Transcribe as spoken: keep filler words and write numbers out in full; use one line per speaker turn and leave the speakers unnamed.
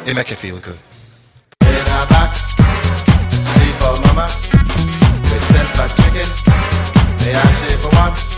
It make you feel good.
In our back, three for mama, with ten fat chicken, they are shape for one.